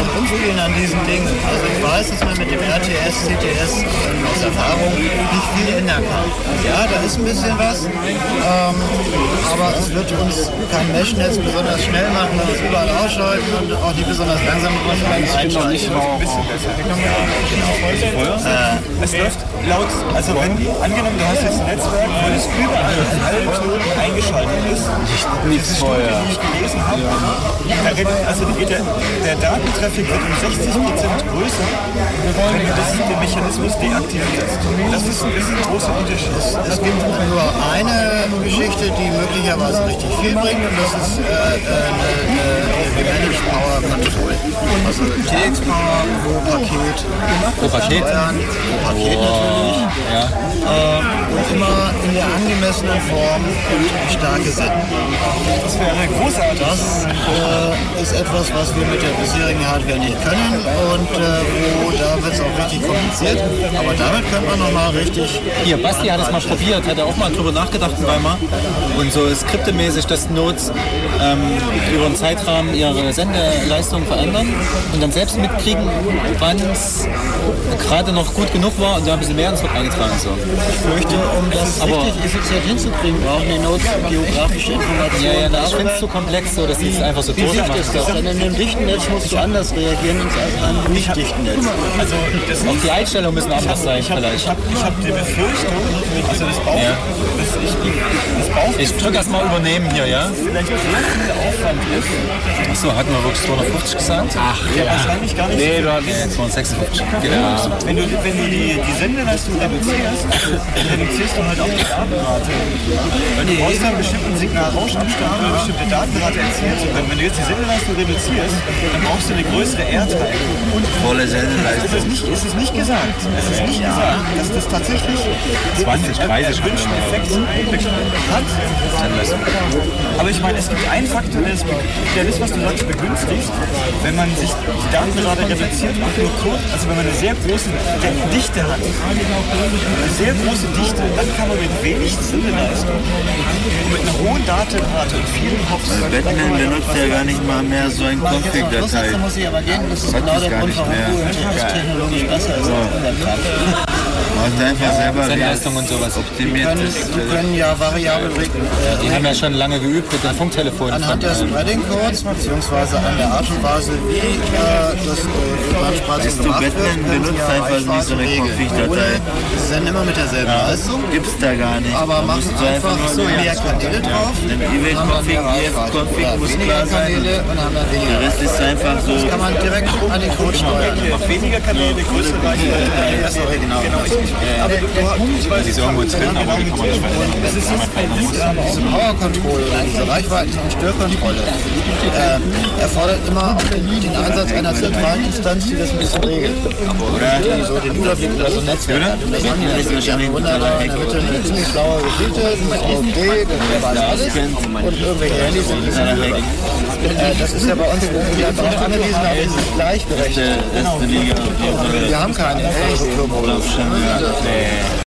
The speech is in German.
umgehen an diesen Dingen. Also ich weiß, dass man mit dem RTS, CTS aus Erfahrung nicht viel ändern kann. Ja, da ist ein bisschen was, aber es wird uns kein Meshnetz besonders schnell machen, weil wir es überall ausschalten und auch nicht besonders langsam mit uns einschalten. Es läuft laut, also wenn, angenommen, du hast jetzt ein Netzwerk, wo es überall an allen Knoten eingeschaltet ist, Nichts vorher. die ich gelesen habe, also der Datentraffic wird um 60% größer, wenn du den Mechanismus deaktivierst. Das ist ein großer Unterschied. Es gibt nur eine Geschichte, die möglicherweise richtig viel bringt, und das ist eine Managed Power Control. Also TX Power pro Paket. Pro Paket? Pro Paket natürlich. Ja. Und immer in der angemessenen Form und starke Senden. Das wäre großartig. Das ist etwas, was wir mit der bisherigen Hardware nicht können, und da wird es auch richtig kompliziert. Aber damit könnte man nochmal richtig... Hier, Basti hat es mal probiert, hat er auch mal drüber nachgedacht in Weimar. Und so skriptemäßig, dass Nodes über einen Zeitrahmen ihre Sendeleistung verändern und dann selbst mitkriegen, wann es gerade noch gut genug war und da ein bisschen mehr ins Wort eingetragen. So. Ich fürchte, um das richtig effizient hinzukriegen, brauchen die Nodes geografische Informationen. Ja, ich finde es zu komplex, so, dass die es einfach so Wie dicht ist das? Denn in einem dichten Netz musst du anders reagieren als in einem nicht dichten Netz. Also auch die Einstellungen müssen anders sein, vielleicht. Ich hab die Befürchtung, also das Bauch, Ich drücke erst mal übernehmen hier, ja? vielleicht sehr viel Aufwand ist. Achso, hatten wir wirklich 250 gesagt? Ach, Wahrscheinlich gar nicht. nee, du hattest 256. Genau. Wenn du die Sendeleistung reduzierst, dann reduzierst du halt auch die Datenrate. Weil du brauchst dann einen bestimmten Signalrauschabstand, eine bestimmte Datenrate erzielen zu können. Wenn du jetzt die Sendeleistung reduzierst, dann brauchst du eine größere Airtime. Volle Sendeleistung. Es ist nicht gesagt. Es ist nicht gesagt, dass das tatsächlich 20, 30 gewünschten Effekt hat. Aber ich meine, es gibt einen Faktor, der das, was du sagst, begünstigt, wenn man sich die Datenrate reduziert und nur kurz, also wenn man eine sehr große Dichte hat, eine sehr große Dichte, dann kann man mit wenig Sendeleistung und mit einer hohen Datenrate und vielen Hops. Batman benutzt ja gar nicht mal mehr so ein Config-Datei. Da muss ich aber gehen, das ist genau der Grund, warum UMTS technologisch besser ist als Webcam. Man hat einfach selber Sendleistung und sowas. optimiert. Die können ja variabel regeln. Die haben ja schon lange geübt mit den Funktelefonen. Anhand der Spreading-Codes, beziehungsweise an der Art und Weise, wie das Weißt du, Batman benutzt einfach nie so eine Config-Datei. Sie senden immer mit derselben Leistung, Gibt's da gar nicht. aber Da machen musst du einfach nur mehr Kanäle drauf. Im Event-Config, EF-Config muss Weniger klar sein. Kanäle und haben dann Der weniger. Rest ist einfach so. Das kann man direkt an den Code steuern. Auf weniger Kanäle, größere Reichweite. Das ist original. Aber Die ist irgendwo drin, aber die kann man nicht verändern. Diese Power Control, diese Reichweiten- und Störkontrolle erfordert immer auch den Einsatz einer zentralen Instanz, die das ein bisschen regelt. Die so den Überblick über so ein Netzwerk hat. Und das haben die eigentlich ganz wunderbar. In der Mitte eine ziemlich schlaue Geschichte, ein VD, der weiß alles. Und irgendwelche Handys sind nicht so. Das ist ja bei uns einfach auch angewiesen, aber es ist gleichberechtigt. Erste Liga. Wir haben keine Infrastruktur.